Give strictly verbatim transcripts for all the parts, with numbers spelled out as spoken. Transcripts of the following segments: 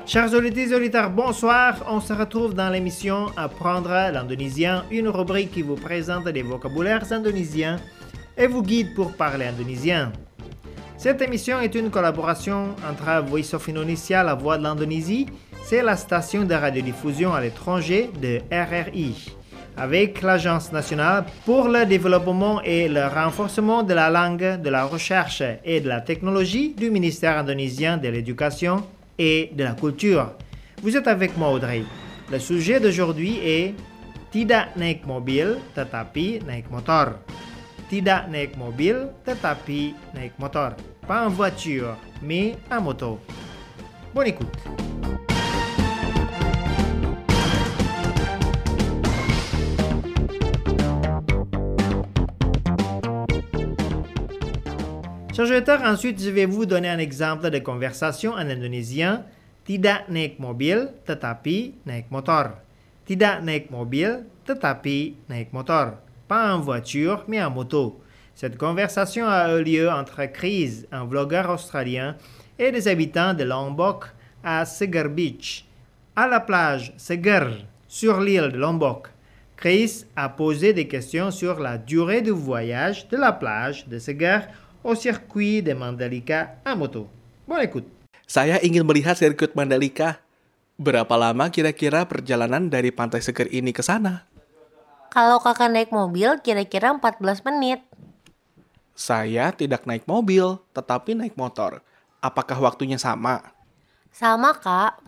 Chers auditeurs et auditeurs, bonsoir. On se retrouve dans l'émission Apprendre l'indonésien, une rubrique qui vous présente des vocabulaires indonésiens et vous guide pour parler indonésien. Cette émission est une collaboration entre Voice of Indonesia, la voix de l'Indonésie, c'est la station de radiodiffusion à l'étranger de R R I, avec l'Agence nationale pour le développement et le renforcement de la langue, de la recherche et de la technologie du ministère indonésien de l'Éducation et de la Culture. Vous êtes avec moi, Audrey. Le sujet d'aujourd'hui est Tidak naik mobil tetapi naik motor. Tidak naik mobil tetapi naik motor. Pas en voiture, mais en moto. Bonne écoute. Chers auditeurs, ensuite je vais vous donner un exemple de conversation en indonésien. Tidak naik mobil tetapi naik motor. Tidak naik mobil tetapi naik motor. Pas en voiture, mais en moto. Cette conversation a eu lieu entre Chris, un vlogueur australien, et des habitants de Lombok à Seger Beach, à la plage Seger, sur l'île de Lombok. Chris a posé des questions sur la durée du voyage de la plage de Seger au circuit de Mandalika à moto. Bonne écoute. Saya ingin melihat sirkuit Mandalika. Berapa lama kira-kira perjalanan dari Pantai Seger ini ke sana? Kalau kakak naik mobil, kira-kira empat belas menit. Saya tidak naik mobil, tetapi naik motor. Apakah waktunya sama? Sama, Kak.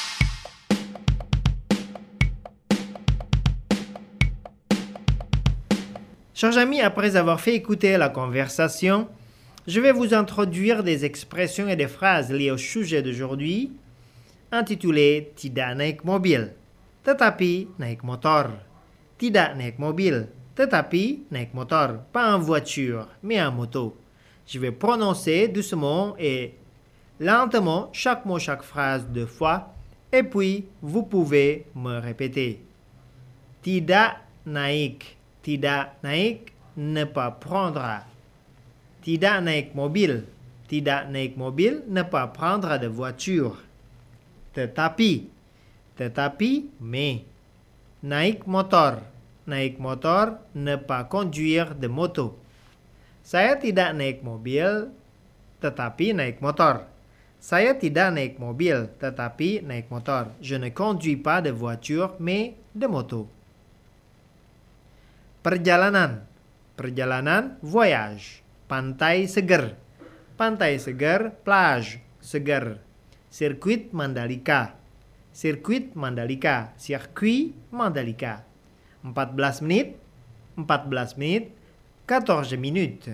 Chers amis, après avoir fait écouter la conversation, je vais vous introduire des expressions et des phrases liées au sujet d'aujourd'hui, intitulées Tidak naik mobil, tetapi naik motor. Tidak naik mobil, tetapi naik motor. Pas en voiture, mais en moto. Je vais prononcer doucement et lentement chaque mot, chaque phrase deux fois, et puis vous pouvez me répéter. Tidak naik. Tidak naik, ne pas prendre. Tidak naik mobil. Tidak naik mobil, ne pas prendre de voiture. Tetapi. Tetapi, mais. Naik motor. Naik motor, ne pas conduire de moto. Saya tidak naik mobil, tetapi naik motor. Saya tidak naik mobil, tetapi naik motor. Je ne conduis pas de voiture, mais de moto. Perjalanan. Perjalanan, voyage. Pantai Seger. Pantai Seger, plage. Seger. Circuit Mandalika. Circuit Mandalika. Circuit Mandalika. empat belas menit. empat belas menit. quatorze minutes.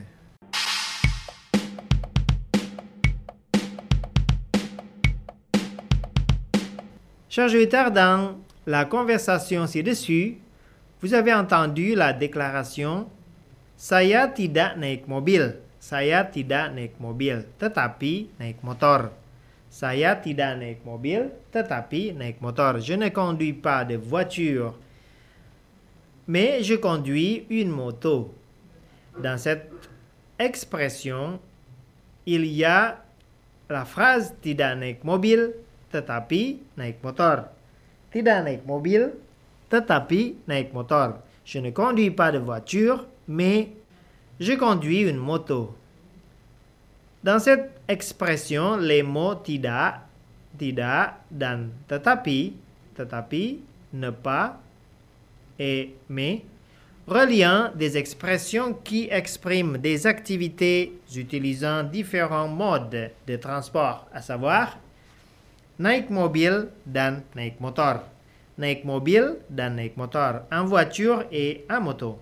Chers auditeurs, dans la conversation ci-dessus, vous avez entendu la déclaration Saya tidak naik mobil. Saya tidak naik mobil, tetapi naik motor. Saya tidak naik mobil, tetapi naik motor. Je ne conduis pas de voiture, mais je conduis une moto. Dans cette expression, il y a la phrase tidak naik mobil, tetapi naik motor. Tidak naik mobil, tetapi naik motor. Je ne conduis pas de voiture, mais je conduis une moto. Dans cette expression, les mots tidak, tidak dan tetapi, tetapi, ne pas et mais reliant des expressions qui expriment des activités utilisant différents modes de transport, à savoir naik mobil dan naik motor. Naik mobil dan naik motor, en voiture et en moto.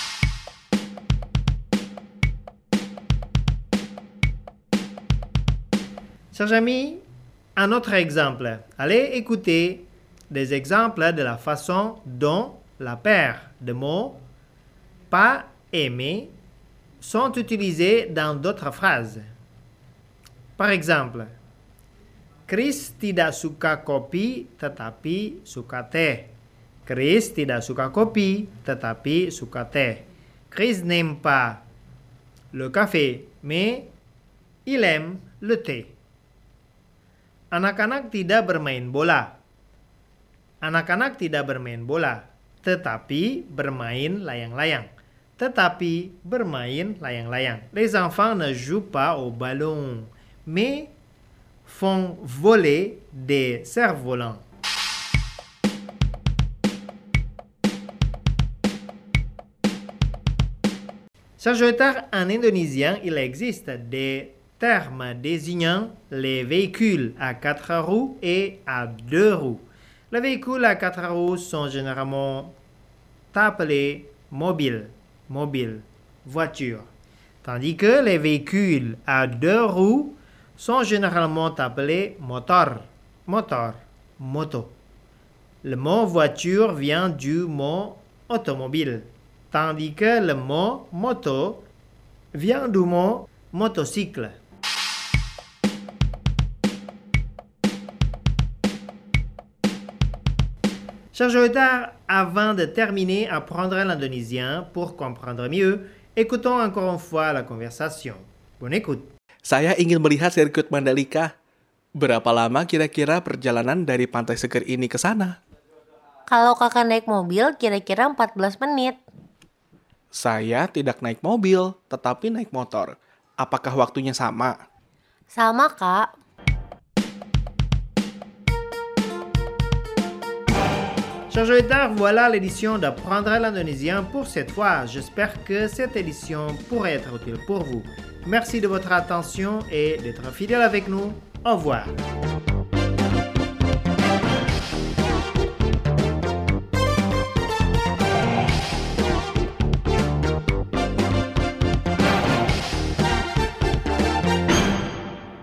Chers amis, un autre exemple. Allez écouter des exemples de la façon dont la paire de mots pas et mais sont utilisés dans d'autres phrases. Par exemple, Chris tidak suka kopi tetapi suka teh. Chris tidak suka kopi tetapi suka teh. Chris n'aime pas le café, mais il aime le thé. Anak-anak tidak bermain bola. Anak-anak tidak bermain bola, tetapi bermain layang-layang. Tetapi bermain layang-layang. Les enfants ne jouent pas au ballon, mais font voler des cerfs-volants. Chers auditeurs, en indonésien, il existe des termes désignant les véhicules à quatre roues et à deux roues. Les véhicules à quatre roues sont généralement appelés mobiles, mobile, voiture, tandis que les véhicules à deux roues sont généralement appelés motor, motor, moto. Le mot voiture vient du mot automobile, tandis que le mot moto vient du mot motocycle. Chers auditeurs, avant de terminer, apprendre l'indonésien pour comprendre mieux, écoutons encore une fois la conversation. Bonne écoute. Saya ingin melihat sirkuit Mandalika. Berapa lama kira-kira perjalanan dari Pantai Seger ini ke sana? Kalau kakak naik mobil, kira-kira empat belas menit. Saya tidak naik mobil, tetapi naik motor. Apakah waktunya sama? Sama, Kak. Chers auditeurs, voilà l'édition d'apprendre l'indonésien pour cette fois. J'espère que cette édition pourrait être utile pour vous. Merci de votre attention et d'être fidèle avec nous. Au revoir.